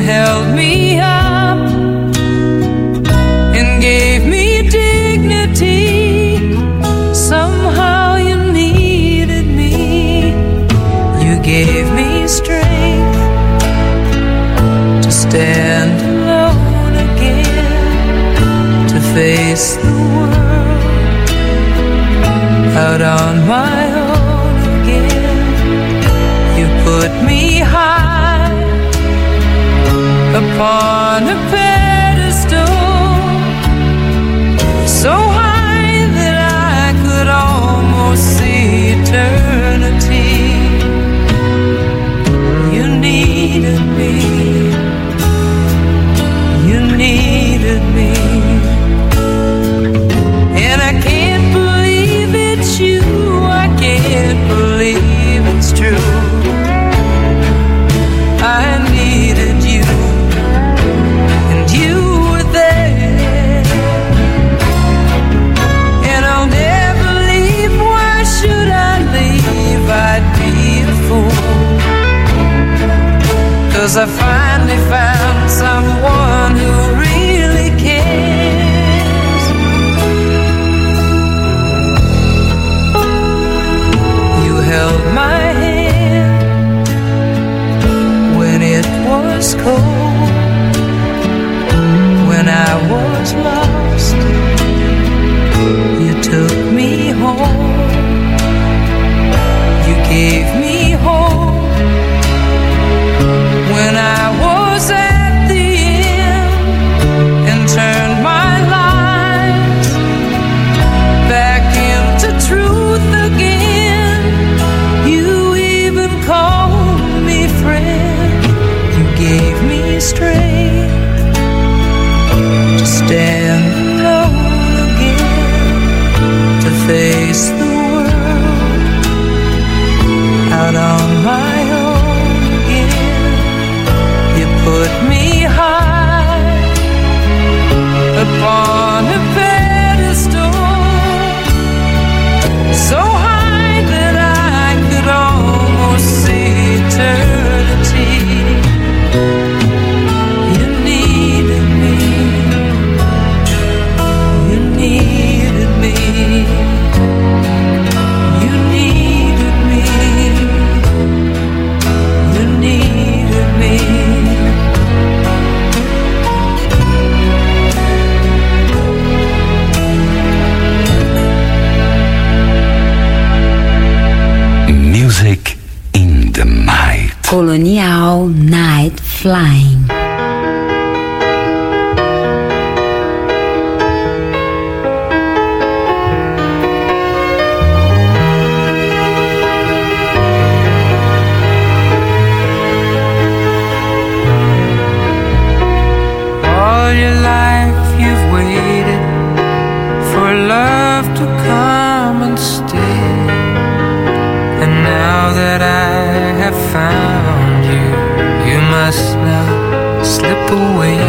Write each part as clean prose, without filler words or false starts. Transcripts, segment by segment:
held me up and gave me dignity. Somehow you needed me. You gave me strength to stand alone again, to face the world out on my own again. You put me high upon a pedestal, so high that I could almost see eternity. You needed me. You needed me. And I can't believe it's you. I can't believe it's true. I needed you, and you were there. And I'll never leave. Why should I leave? I'd be a fool. 'Cause I finally found someone who really cares. You held my hand when it was cold, when I was lost. You took me home. You gave me hope when I was at the end, and turned my life back into truth again. You even called me friend. You gave me strength to stand alone again, to face the world out on my own again. You put me high upon a pedestal, so high that I could almost see eternity. You needed me. You needed me. You needed me. You needed me. Music in the night. Colonial Night Flying. All your life you've waited for love to come and stay. And now that I have found you, you must now slip away.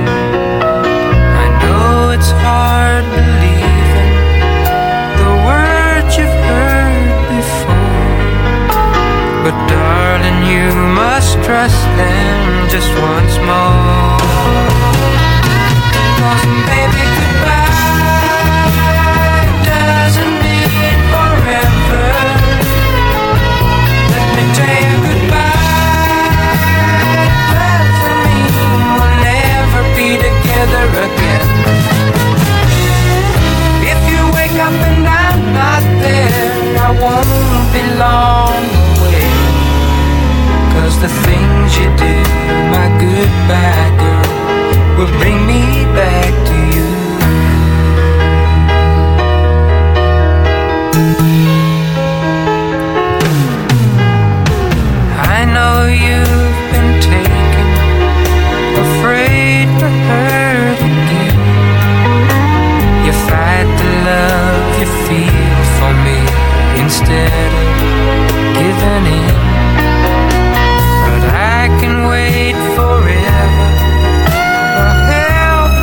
I know it's hard believing the words you've heard before, but darling, you must trust them just once more. 'Cause baby, goodbye doesn't mean forever. Let me tell you, goodbye doesn't mean we'll never be together again. If you wake up and I'm not there, I won't be long away. 'Cause the things you do, my goodbye girl, will bring me back to you. I know you've been taken, afraid to hurt again. You fight the love you feel for me instead of giving in. But I can wait forever or help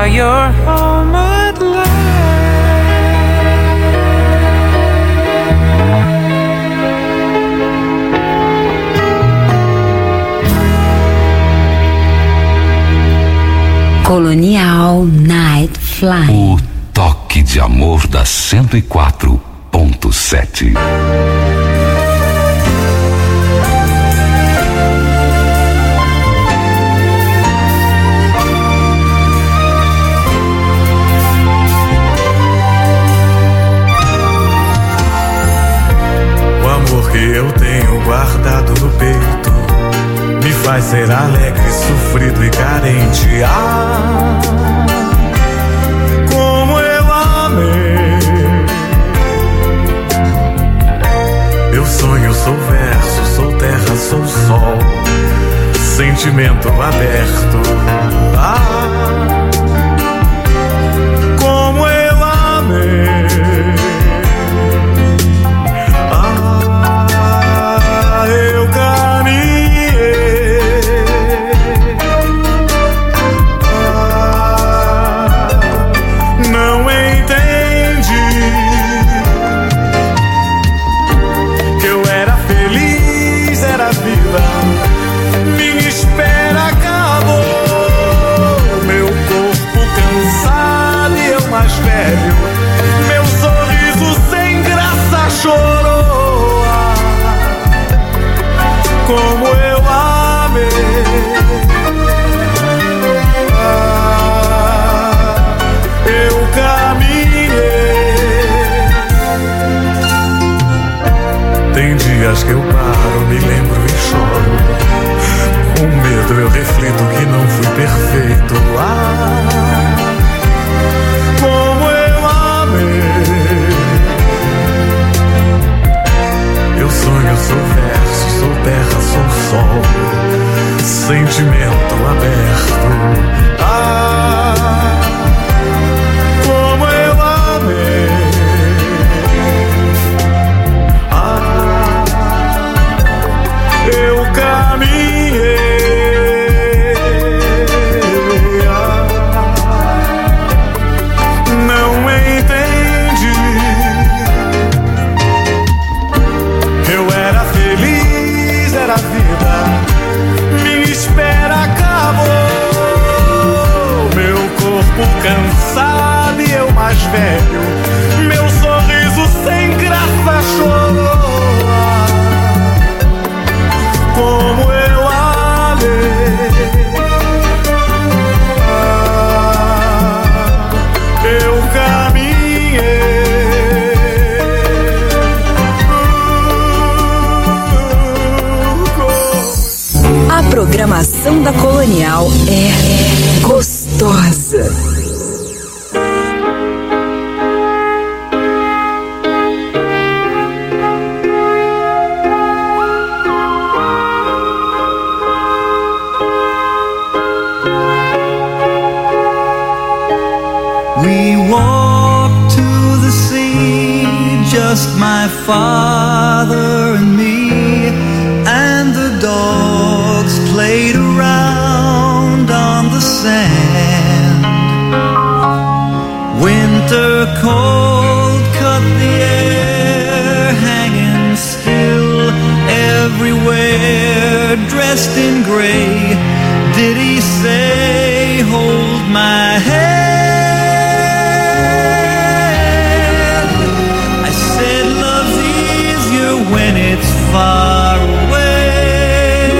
you're home at last. Colonial Night Flying. O toque de amor da 104.7. O amor que eu tenho guardado no peito me faz ser alegre, sofrido e carente. Ah, como eu amei. Eu sonho, sou verso, sou terra, sou sol, sentimento aberto. Ah, como eu amei. Meu sorriso sem graça chorou. Ah, como eu amei. Ah, eu caminhei. Tem dias que eu paro, me lembro e choro. Com medo eu reflito que não fui perfeito. Ah, como eu amei. Eu sonho, sou verso, sou terra, sou sol, sentimento aberto. Ah, como eu amei. Ah, eu caminhei. Cansado e eu mais velho, meu sorriso sem graça chorou. Como eu amei. Eu caminhei. A programação da Colonial é gostosa. Just my father and me, and the dogs played around on the sand. Winter cold cut the air, hanging still everywhere. Dressed in gray, did he say, hold my hand? When it's far away,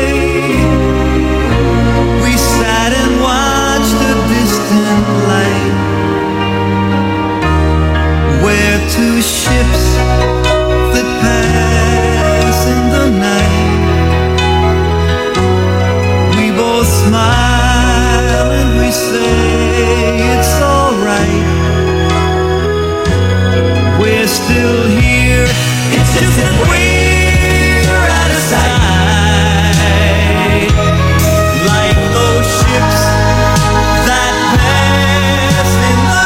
we sat and watched a distant light, where two ships that pass in the night. We both smile and we say it's alright. We're still here. It's just that we're out of sight, like those ships that pass in the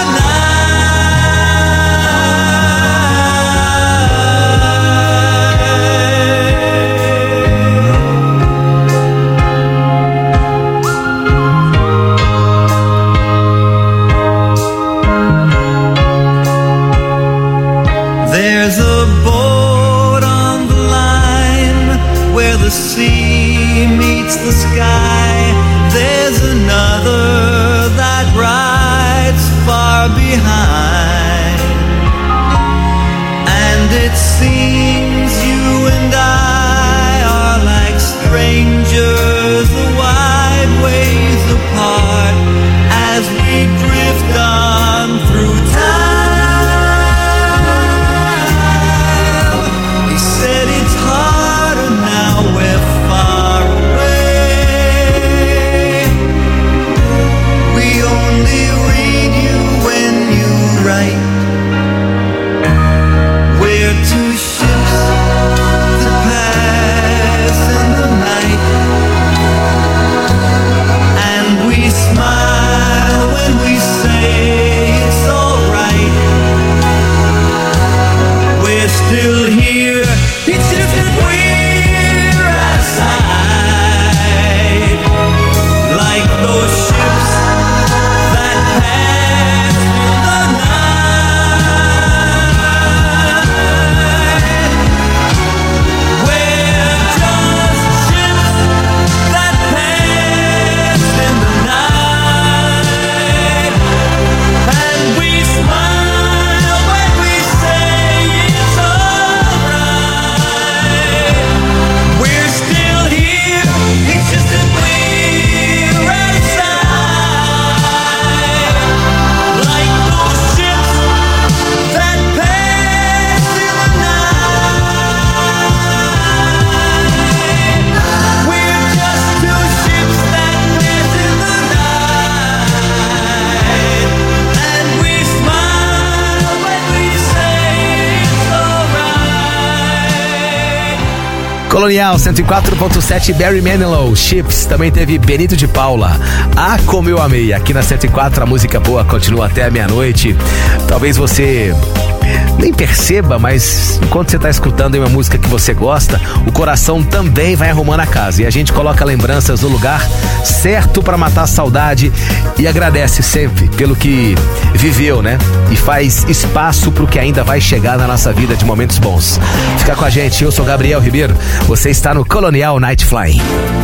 Colonial 104.7, Barry Manilow, Chips, também teve Benito de Paula. Ah, como eu amei. Aqui na 104 a música boa continua até a meia-noite. Talvez você nem perceba, mas enquanto você está escutando uma música que você gosta, o coração também vai arrumando a casa. E a gente coloca lembranças no lugar certo para matar a saudade e agradece sempre pelo que viveu, né? E faz espaço pro que ainda vai chegar na nossa vida de momentos bons. Fica com a gente, eu sou Gabriel Ribeiro, você está no Colonial Night Flying.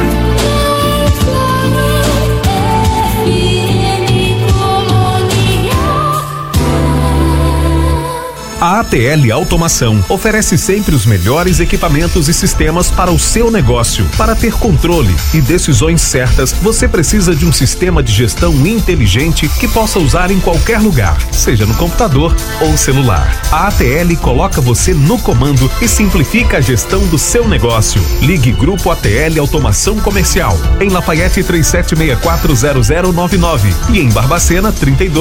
A ATL Automação oferece sempre os melhores equipamentos e sistemas para o seu negócio. Para ter controle e decisões certas, você precisa de um sistema de gestão inteligente que possa usar em qualquer lugar, seja no computador ou celular. A ATL coloca você no comando e simplifica a gestão do seu negócio. Ligue Grupo ATL Automação Comercial, em Lafayette 37640099 e em Barbacena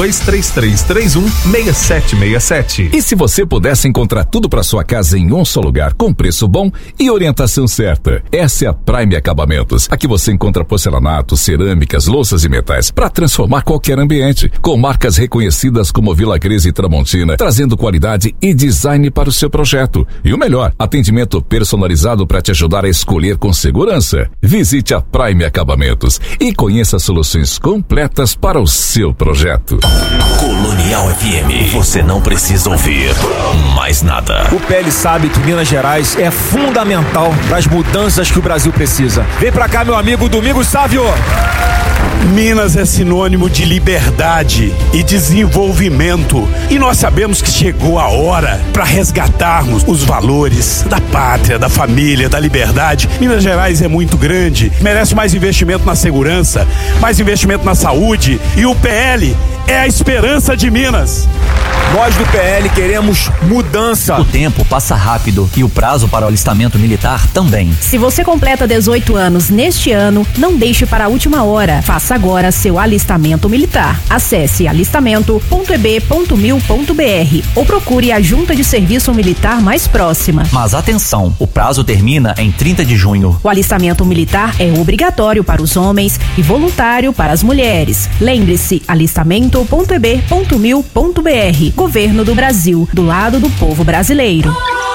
3233316767. E se você pudesse encontrar tudo para sua casa em um só lugar, com preço bom e orientação certa, essa é a Prime Acabamentos. Aqui você encontra porcelanato, cerâmicas, louças e metais para transformar qualquer ambiente, com marcas reconhecidas como Vila Cris e Tramontina, trazendo qualidade e design para o seu projeto. E o melhor, atendimento personalizado para te ajudar a escolher com segurança. Visite a Prime Acabamentos e conheça soluções completas para o seu projeto. Colonial FM, você não precisa ouvir mais nada. O PL sabe que Minas Gerais é fundamental para as mudanças que o Brasil precisa. Vem pra cá, meu amigo Domingos Sávio. Minas é sinônimo de liberdade e desenvolvimento. E nós sabemos que chegou a hora para resgatarmos os valores da pátria, da família, da liberdade. Minas Gerais é muito grande, merece mais investimento na segurança, mais investimento na saúde. E o PL é a esperança de Minas. Nós do PL queremos mudança. O tempo passa rápido e o prazo para o alistamento militar também. Se você completa 18 anos neste ano, não deixe para a última hora. Faça agora seu alistamento militar. Acesse alistamento.eb.mil.br ou procure a junta de serviço militar mais próxima. Mas atenção, o prazo termina em 30 de junho. O alistamento militar é obrigatório para os homens e voluntário para as mulheres. Lembre-se, alistamento.eb.mil.br. Governo do Brasil, do lado do povo brasileiro.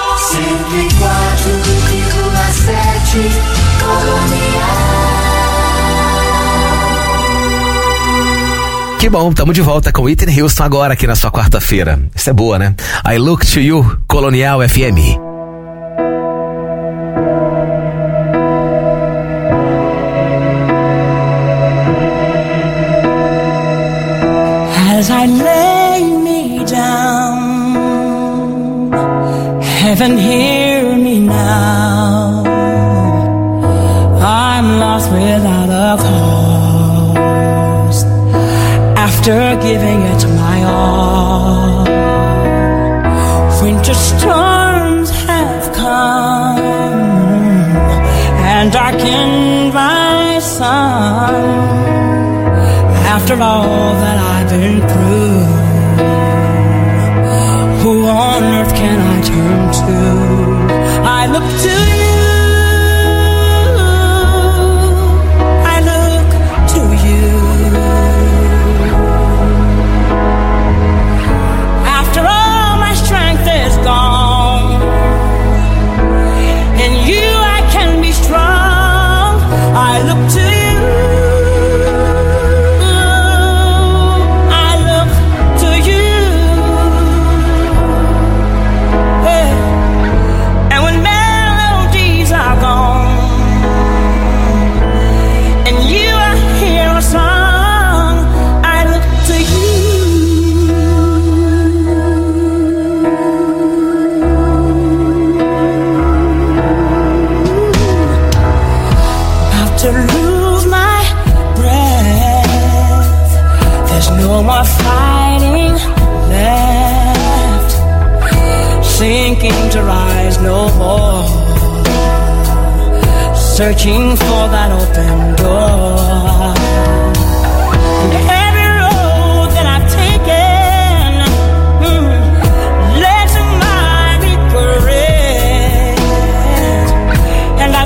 104,7 Colonial. Que bom, tamo de volta com Whitney Houston agora aqui na sua quarta-feira. Isso é boa, né? I Look to You, Colonial FM. As I lay me down, heaven hear me now. I'm lost without a cause, after giving it my all. Winter storms have come and darkened my sun. After all that I've been through, who on earth can I turn to? I look to you, I look to you. After all my strength is gone, in you I can be strong. I look to you. No more fighting left, sinking to rise no more, searching for that open door. And every road that I've taken led to my regret, and I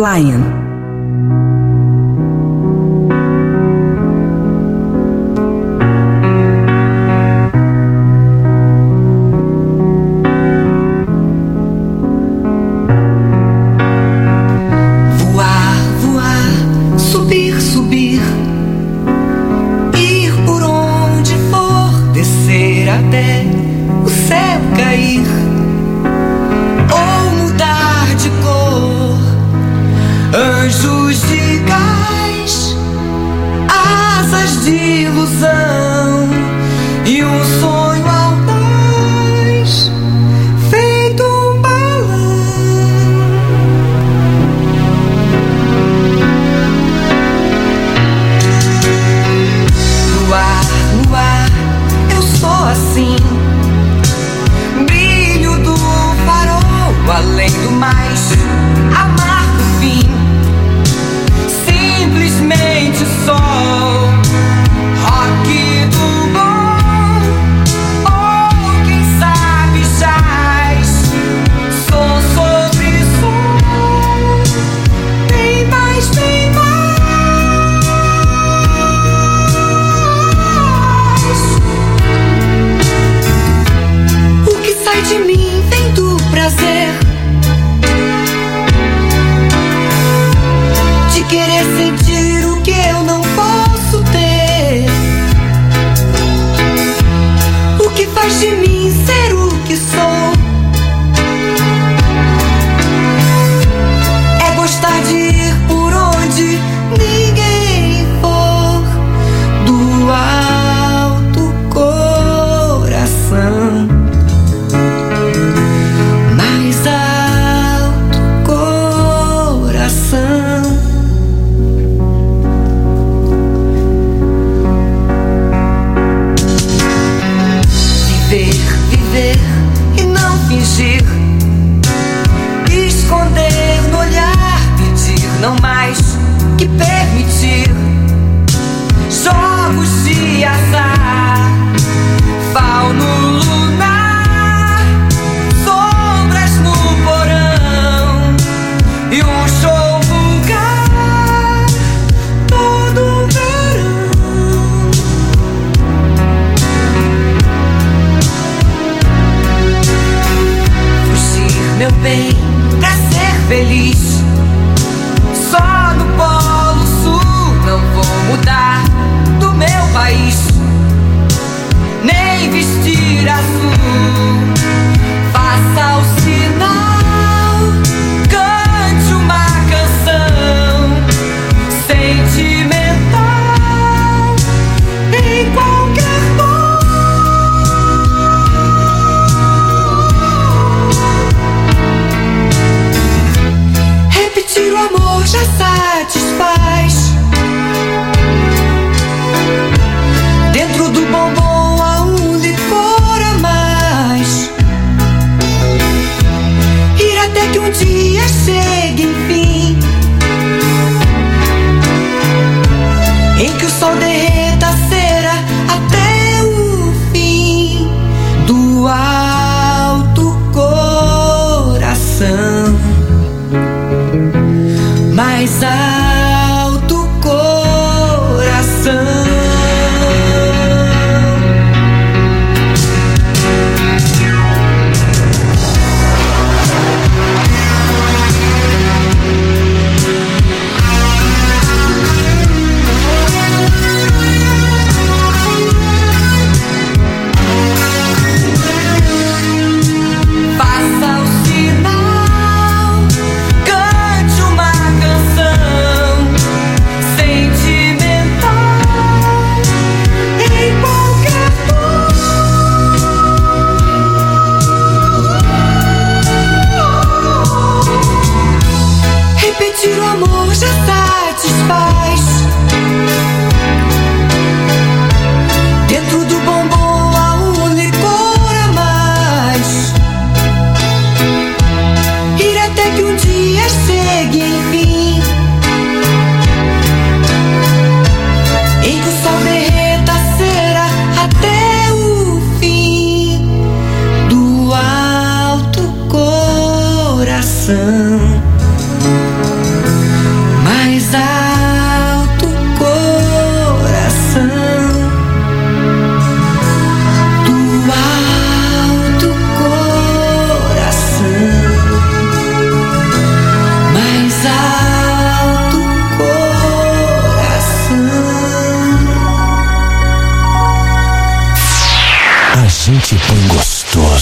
Flying.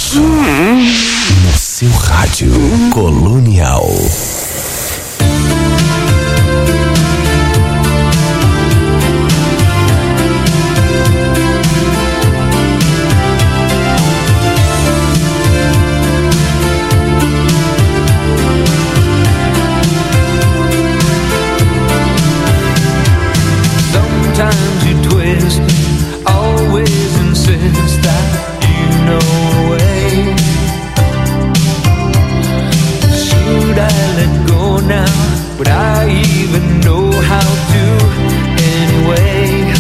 sucesso. No seu rádio Colonial. Sometimes you twist, always insist that you know a way. Should I let go now? Would I even know how to anyway?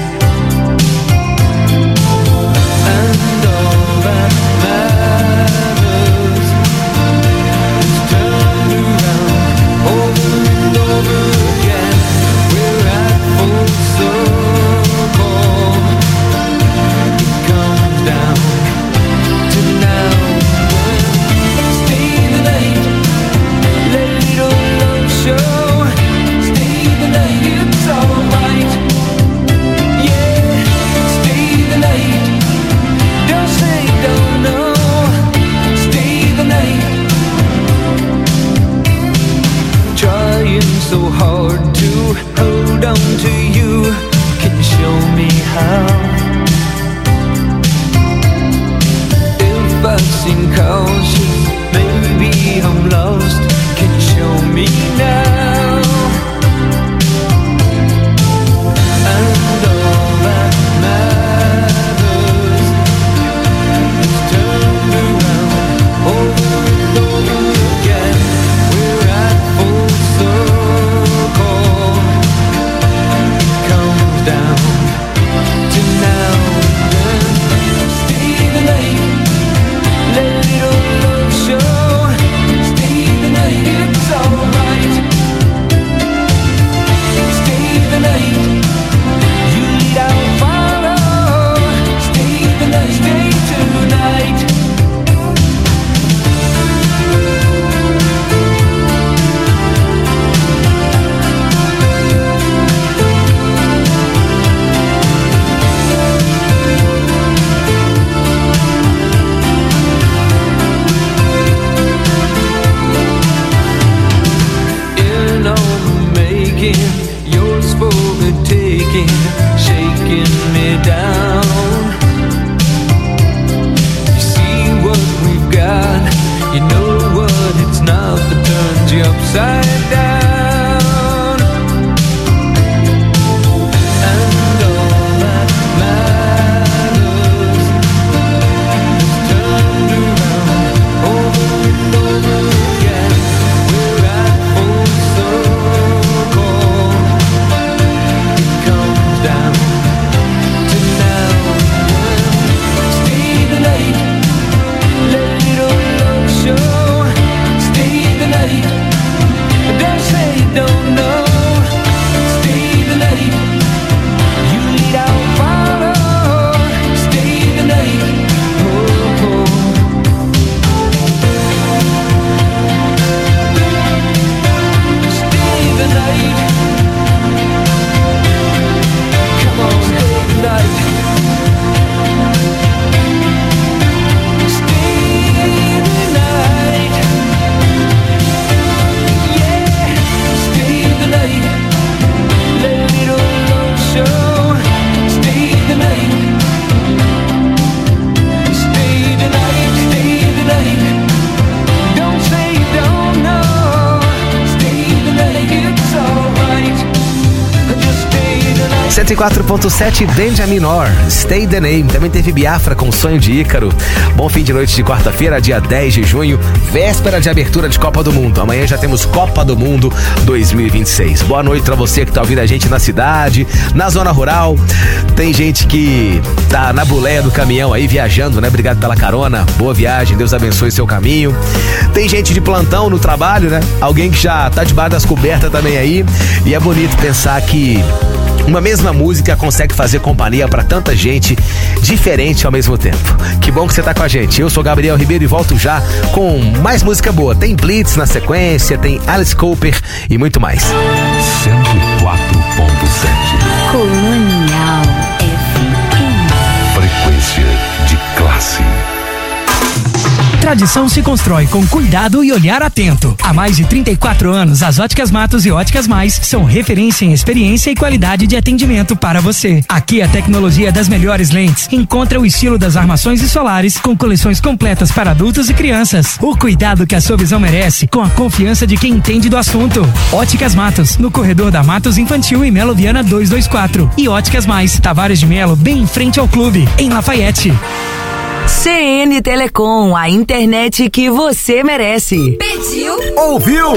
And all that matters is turned around over and over again. We're at full circle. It comes down to now when stay the night, little love show. Stay the night, it's alright. Yeah, stay the night. Don't say don't know. Stay the night. Trying so hard to hold on to you. Can you show me how? If I seem cautious, maybe I'm lost. Can you show me now? And all that matters is turned around over and over again. We're at full circle. It comes down to now and stay the night. Little love show. Stay the night, it's alright. Stay the night. You lead, I'll follow. Stay the night, stay tonight. In all the making, yours for the taking, shaking me down. You see what we've got, you know what it's not that turns you upside down. And all that matters is turned around over and over again. We're at full circle. It comes down to now when stay the night. Little love show. Stay the night. Don't say don't know. Stay the night. You lead, I'll follow. Stay the night. Oh, oh. Stay the night. Come on, stay the night. Stay the night. Yeah, stay the night. Little love show. Stay the night. Stay the night, stay the night. Don't say don't know. Stay the night, it's alright. Just stay the night. 104.7 Benjamin Orr, Stay the Name. Também teve Biafra com Sonho de Ícaro. Bom fim de noite de quarta-feira, dia 10 de junho, véspera de abertura de Copa do Mundo. Amanhã já temos Copa do Mundo 2026. Boa noite pra você que tá ouvindo a gente na cidade, na zona rural. Tem gente que tá na boleia do caminhão aí viajando, né? Obrigado pela carona. Boa viagem, Deus abençoe seu caminho. Tem gente de plantão no trabalho, né? Alguém que já tá debaixo das cobertas também aí. E é bonito pensar que uma mesma música consegue fazer companhia pra tanta gente diferente ao mesmo tempo. Que bom que você tá com a gente. Eu sou Gabriel Ribeiro e volto já com mais música boa. Tem Blitz na sequência, tem Alice Cooper e muito mais. 104.7 Colonial FM. Frequência de classe. Tradição se constrói com cuidado e olhar atento. Há mais de 34 anos, as Óticas Matos e Óticas Mais são referência em experiência e qualidade de atendimento para você. Aqui a tecnologia das melhores lentes encontra o estilo das armações e solares com coleções completas para adultos e crianças. O cuidado que a sua visão merece com a confiança de quem entende do assunto. Óticas Matos, no corredor da Matos Infantil e Melo Viana 224. E Óticas Mais, Tavares de Melo, bem em frente ao clube, em Lafayette. CN Telecom, a internet que você merece. Pediu? Ouviu?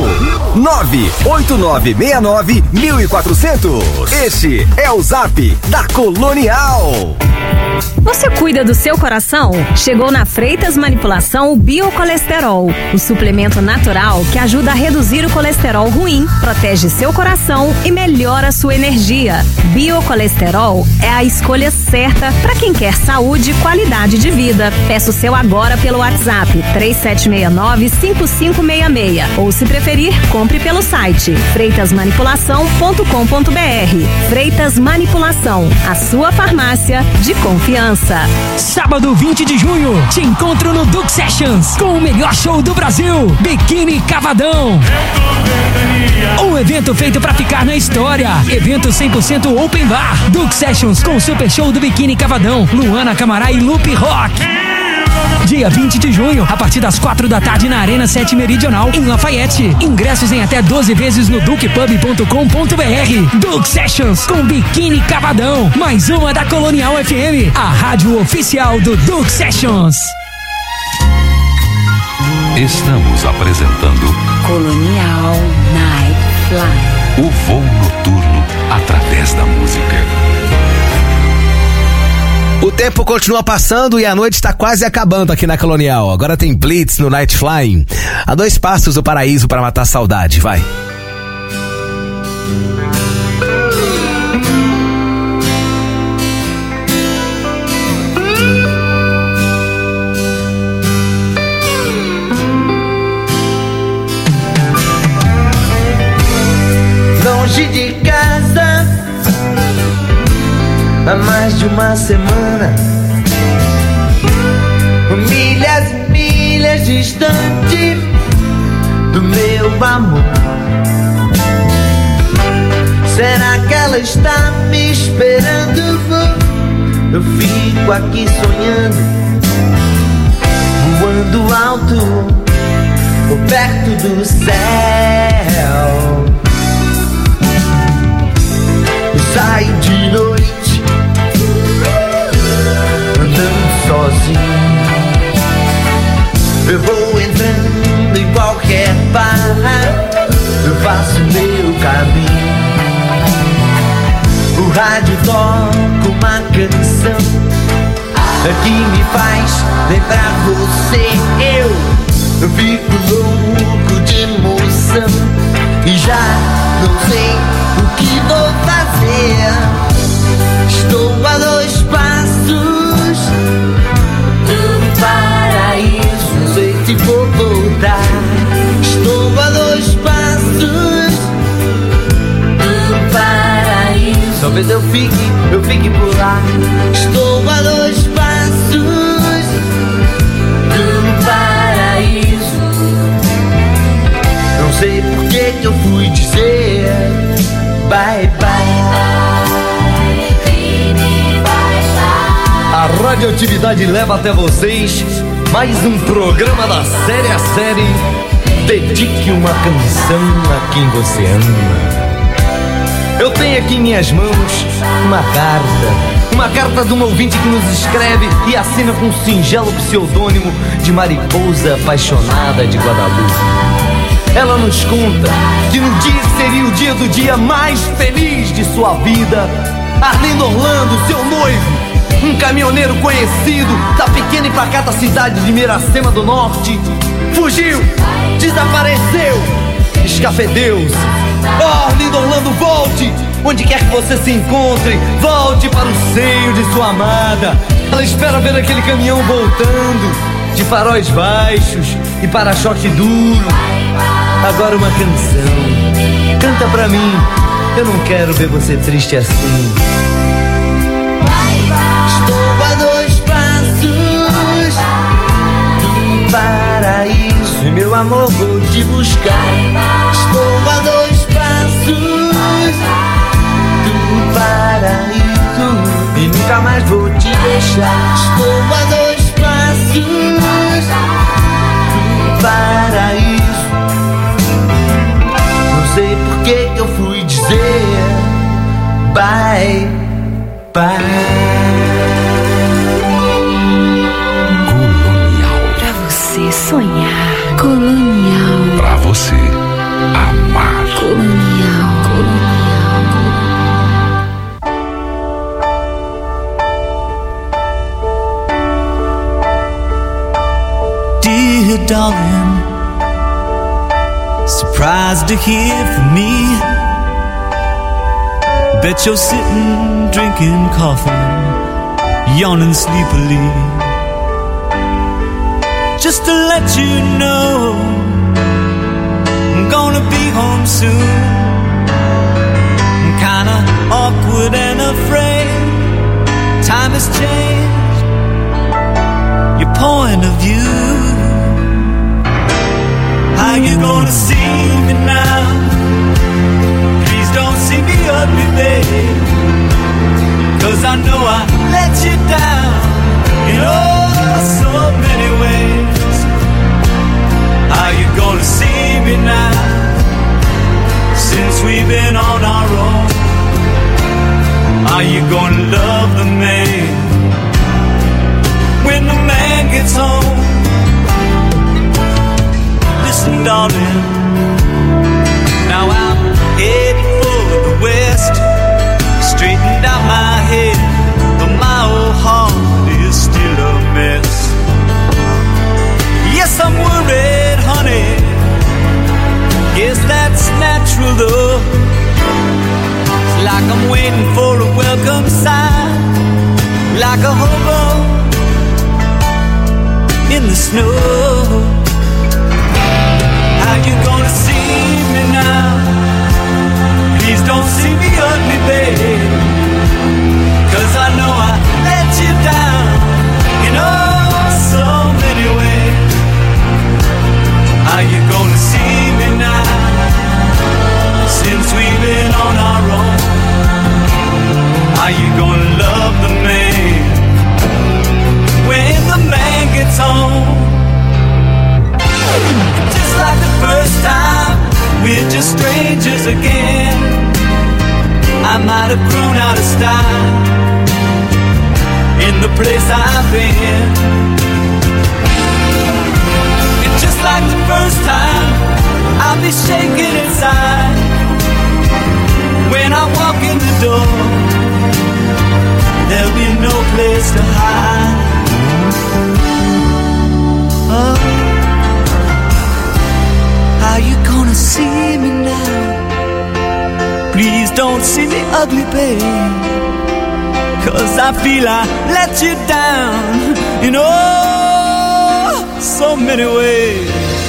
98969-1400. Este é o Zap da Colonial. Você cuida do seu coração? Chegou na Freitas Manipulação o Biocolesterol, o suplemento natural que ajuda a reduzir o colesterol ruim, protege seu coração e melhora sua energia. Biocolesterol é a escolha certa para quem quer saúde e qualidade de vida. Peça o seu agora pelo WhatsApp 3769-5566 ou, se preferir, compre pelo site freitasmanipulação.com.br. Freitas Manipulação, a sua farmácia de confiança. Sábado 20 de junho, te encontro no Duke Sessions com o melhor show do Brasil, Biquíni Cavadão. Um evento feito pra ficar na história. Evento 100% open bar. Duke Sessions com o super show do Biquíni Cavadão, Luana Camará e Lupe Rock. Dia 20 de junho, a partir das 4 da tarde na Arena 7 Meridional, em Lafayette. Ingressos em até 12 vezes no dukepub.com.br. Duke Sessions com Biquíni Cavadão. Mais uma da Colonial FM, a rádio oficial do Duke Sessions. Estamos apresentando Colonial Night Fly. o voo noturno através da música. O tempo continua passando e a noite está quase acabando aqui na Colonial. Agora tem Blitz no Night Flying. A 2 passos do paraíso para matar a saudade. Vai. Longe de casa há mais de uma semana, milhas e milhas distante do meu amor. Será que ela está me esperando? Eu fico aqui sonhando, voando alto, perto do céu. Eu saio de noite, andando sozinho. Eu vou entrando em qualquer bar, eu faço meu caminho. O rádio toca uma canção que me faz lembrar você. Eu fico louco de emoção e já não sei o que vou fazer. Estou a 2 passos do paraíso, não sei se vou voltar. Estou a 2 passos do paraíso, talvez eu fique por lá. Estou a 2 passos do paraíso, não sei por que eu fui dizer bye bye. A radioatividade leva até vocês mais um programa da série a série. Dedique uma canção a quem você ama. Eu tenho aqui em minhas mãos uma carta de um ouvinte que nos escreve e assina com um singelo pseudônimo de Mariposa Apaixonada de Guadalupe. Ela nos conta que no dia que seria o dia do dia mais feliz de sua vida, Arlindo Orlando, seu noivo, um caminhoneiro conhecido da pequena e pacata cidade de Miracema do Norte, fugiu, desapareceu, escafedeu-se. Oh, Arlindo Orlando, volte! Onde quer que você se encontre, volte para o seio de sua amada. Ela espera ver aquele caminhão voltando, de faróis baixos e para-choque duro. Agora uma canção, canta pra mim, eu não quero ver você triste assim. Estou a 2 passos do paraíso. amor vou te buscar. Estou a 2 passos do paraíso e nunca mais vou te deixar. Estou a 2 passos do paraíso. Não sei por que eu fui dizer bye, bye. Sonhar. Colonial. Pra você amar. Colonial. Dear darling, surprised to hear from me. Bet you're sitting drinking coffee, yawning sleepily. Just to let you know, I'm gonna be home soon. I'm kinda awkward and afraid. Time has changed your point of view. How you gonna see me now? Please don't see me ugly, babe, 'cause I know I let you down in oh so many ways. How you gonna see me now, since we've been on our own? Are you gonna love the man when the man gets home? Listen, darling, now I'm headed for the west. Straightened out my head, but my old heart is still a mess. Yes, I'm worried, honey. Guess that's natural though. It's like I'm waiting for a welcome sign, like a hobo in the snow. How you gonna see me now? Please don't see me ugly, babe, 'cause I know I let you down in oh so many ways. Are you gonna see me now, since we've been on our own? Are you gonna love the man when the man gets home? Just like the first time, we're just strangers again. I might have grown out of style in the place I've been. Just like the first time, I'll be shaking inside when I walk in the door. There'll be no place to hide. Oh, how you gonna see me now? Please don't see me ugly, babe, 'cause I feel I let you down, you know, so many ways.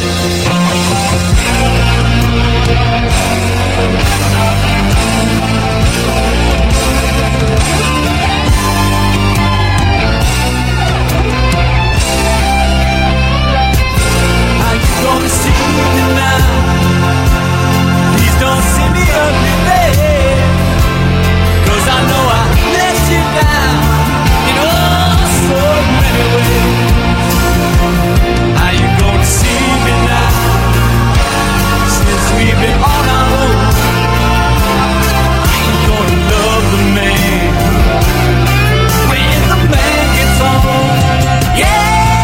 How you gonna see me now? Please don't see me ugly, babe, 'cause I know I let you down in oh so many ways. How you gonna see me now, since we've been on our own? Are you gonna love the man when the man gets home? Yeah.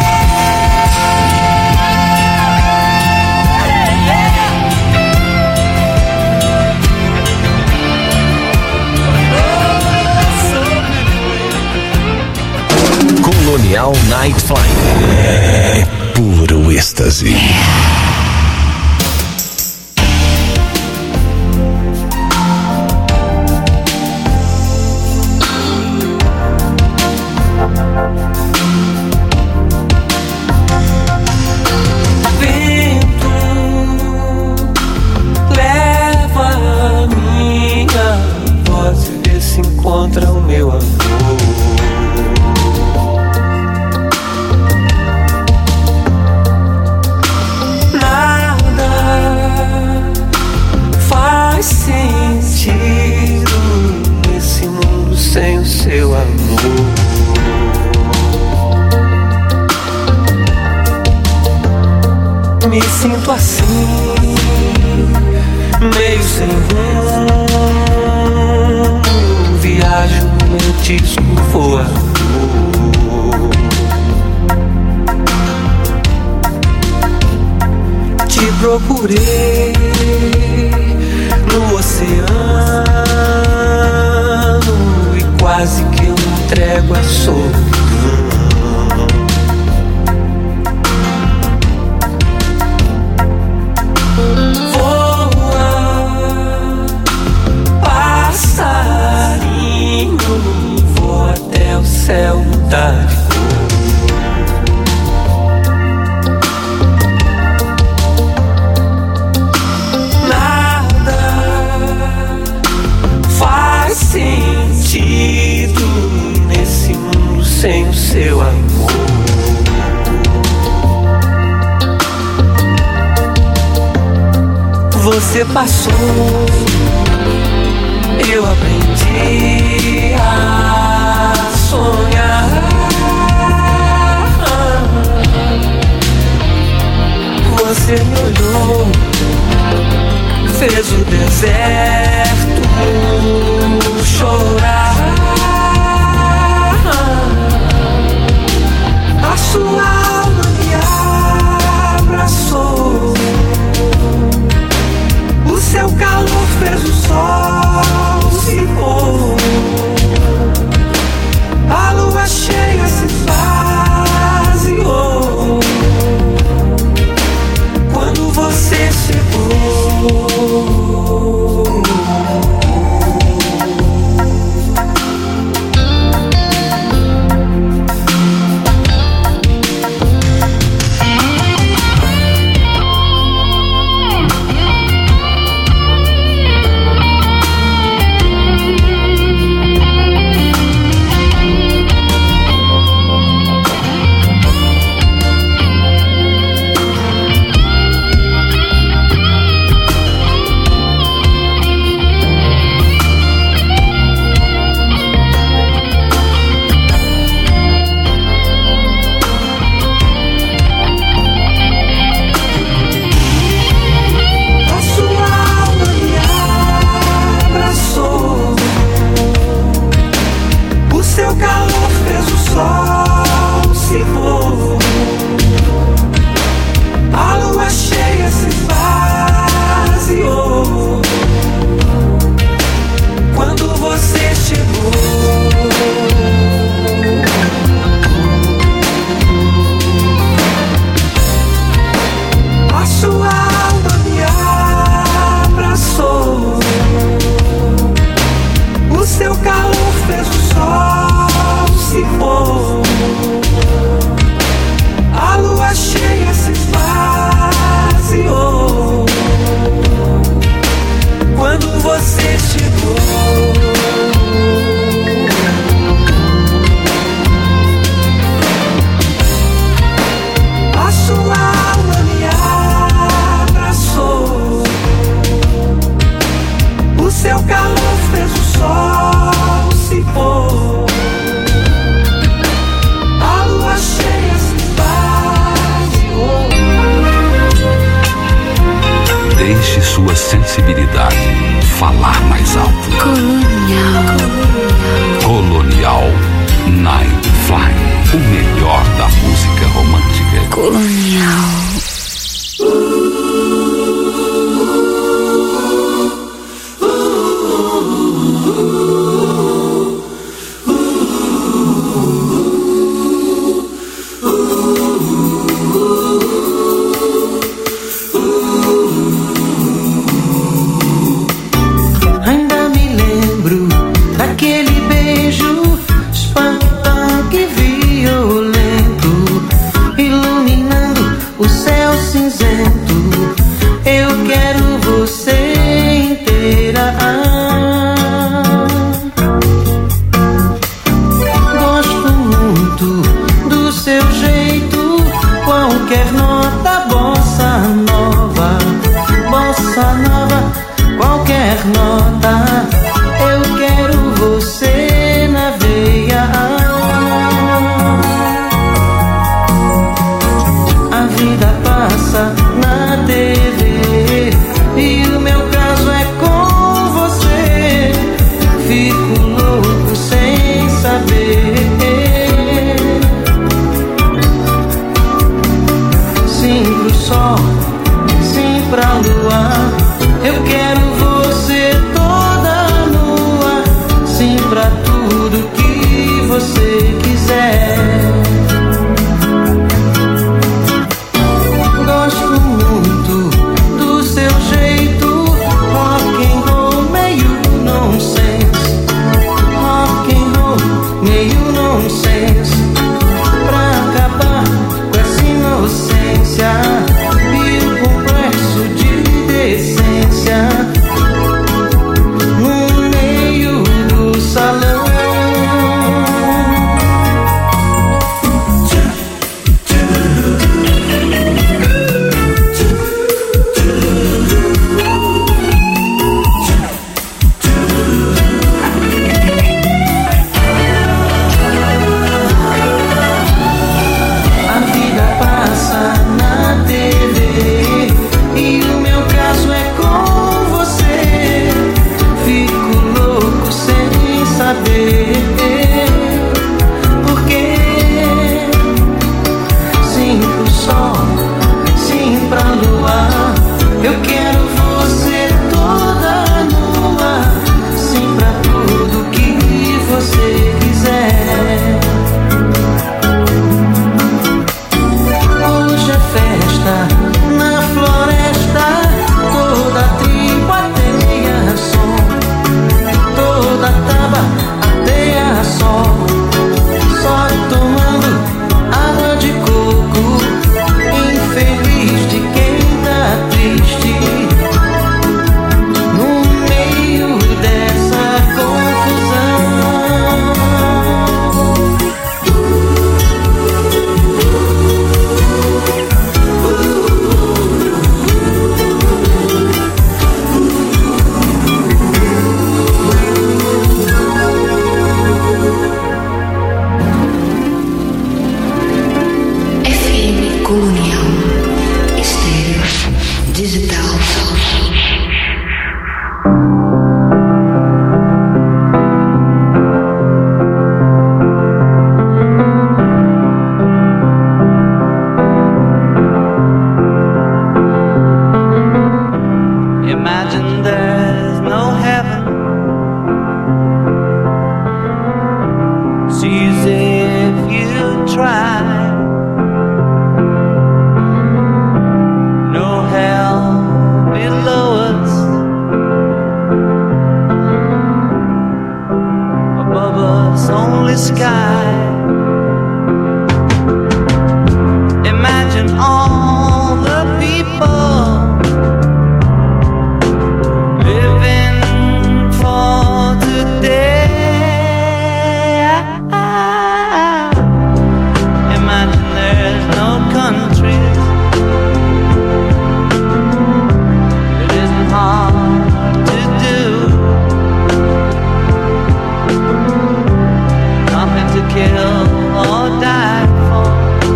Colonial Night Flying. É puro êxtase. disco voa. Te procurei no oceano e quase que eu entrego a solidão. Voa, passarinho, voa até o céu mudar de cor. Sentido nesse mundo sem o seu amor. Você passou, eu aprendi a sonhar. Você me olhou, fez o deserto chorar. A sua alma me abraçou. O seu calor fez o sol se pôr. A lua cheia se esvaziou quando você chegou. Falar mais alto. Colonial Night Fly. O melhor da música romântica. Colonial. Ainda me lembro lonely sky. Imagine all the people living for today. Imagine there's no countries. It isn't hard to do. Nothing to kill or die for.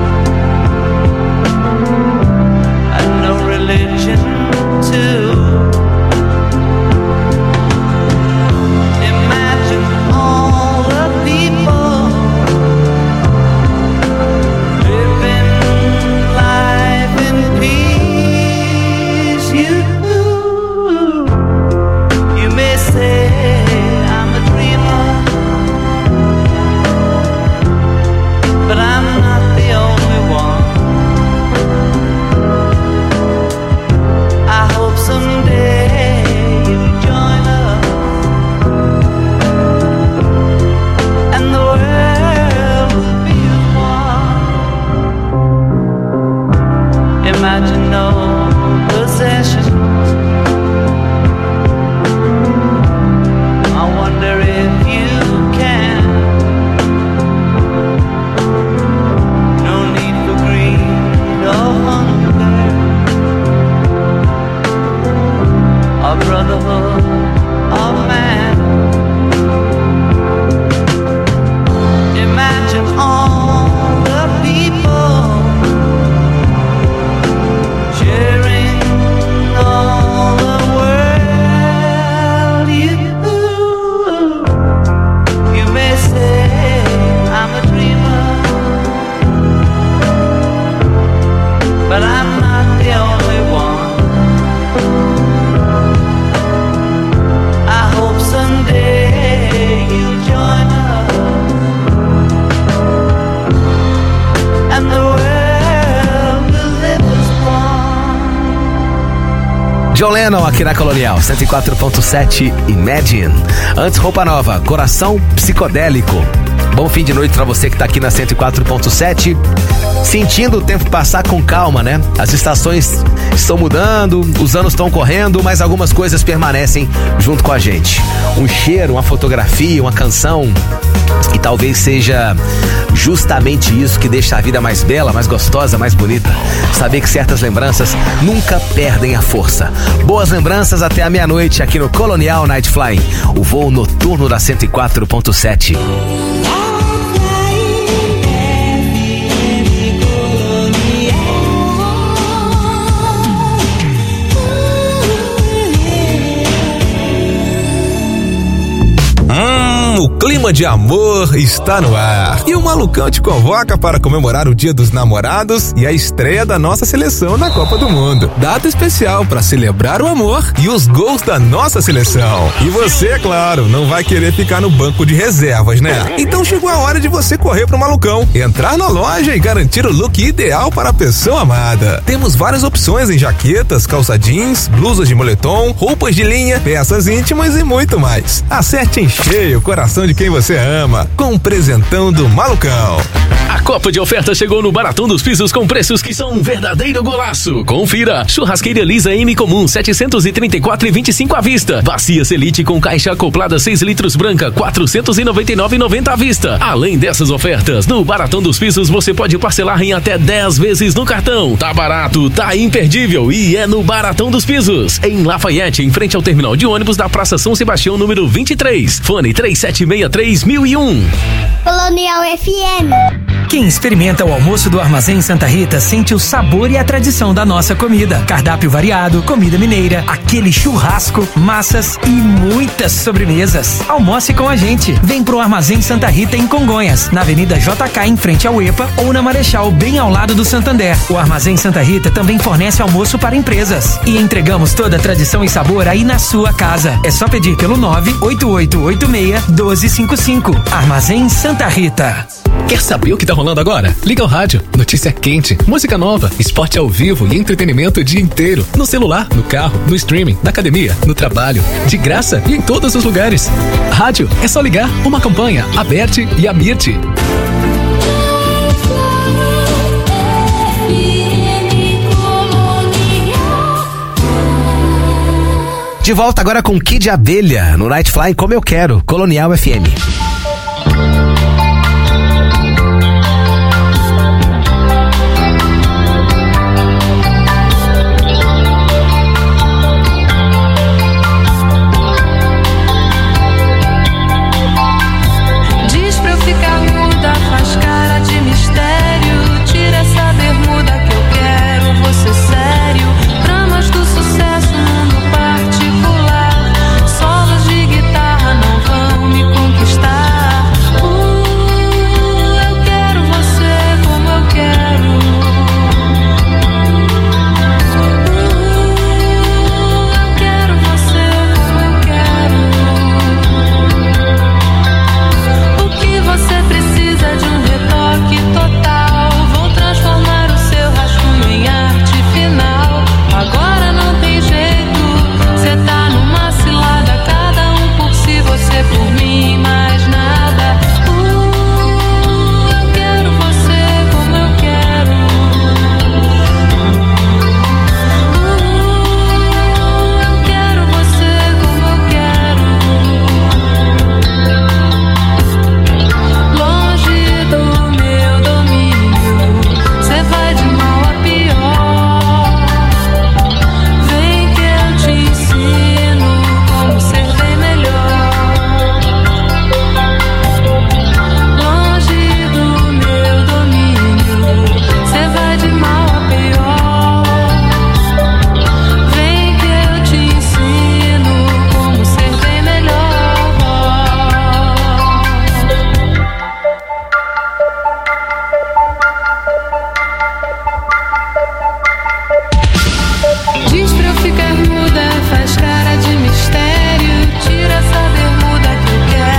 And no religion too. Imagine all the people living life in peace. You may say I'm a dreamer, but I'm not the only one. I hope someday you'll join us, and the world will be as one. Imagine no possessions. I wonder if you can. No need for greed or hunger, or brotherhood of man. Imagine all the people sharing all the world. You may say I'm a dreamer, but I'm not the only one. I hope someday you'll join us, and the world will live as one. John Lennon aqui na Colonial 104.7 Imagine. Antes, Roupa Nova, Coração Psicodélico. Bom fim de noite pra você que tá aqui na 104.7. Sentindo o tempo passar com calma, né? As estações estão mudando, os anos estão correndo, mas algumas coisas permanecem junto com a gente. Um cheiro, uma fotografia, uma canção. E talvez seja justamente isso que deixa a vida mais bela, mais gostosa, mais bonita. Saber que certas lembranças nunca perdem a força. Boas lembranças até a meia-noite aqui no Colonial Night Flying, o voo noturno da 104.7. O clima de amor está no ar. E o Malucão te convoca para comemorar o Dia dos Namorados e a estreia da nossa seleção na Copa do Mundo. Data especial para celebrar o amor e os gols da nossa seleção. E você, é claro, não vai querer ficar no banco de reservas, né? Então chegou a hora de você correr pro Malucão, entrar na loja e garantir o look ideal para a pessoa amada. Temos várias opções em jaquetas, calça jeans, blusas de moletom, roupas de linha, peças íntimas e muito mais. Acerte em cheio o coração de quem você ama, com um presentão do Malucão. A Copa de Ofertas chegou no Baratão dos Pisos com preços que são um verdadeiro golaço. Confira: churrasqueira lisa M comum 734,25 à vista. Bacia Selite com caixa acoplada 6 litros branca 499,90 à vista. Além dessas ofertas, no Baratão dos Pisos você pode parcelar em até 10 vezes no cartão. Tá barato, tá imperdível e é no Baratão dos Pisos, em Lafayette, em frente ao terminal de ônibus da Praça São Sebastião, número 23. Fone 3763-1001. Colonial FM. Quem experimenta o almoço do Armazém Santa Rita sente o sabor e a tradição da nossa comida. Cardápio variado, comida mineira, aquele churrasco, massas e muitas sobremesas. Almoce com a gente. Vem pro Armazém Santa Rita em Congonhas, na Avenida JK em frente ao EPA ou na Marechal, bem ao lado do Santander. O Armazém Santa Rita também fornece almoço para empresas. E entregamos toda a tradição e sabor aí na sua casa. É só pedir pelo 98886-1255. Armazém Santa Rita. Quer saber o que tá rolando agora? Liga o rádio, notícia quente, música nova, esporte ao vivo e entretenimento o dia inteiro. No celular, no carro, no streaming, na academia, no trabalho, de graça e em todos os lugares. Rádio, é só ligar. Uma campanha, Aberte e Amirte. De volta agora com Kid Abelha, no Night Fly Como Eu Quero, Colonial FM.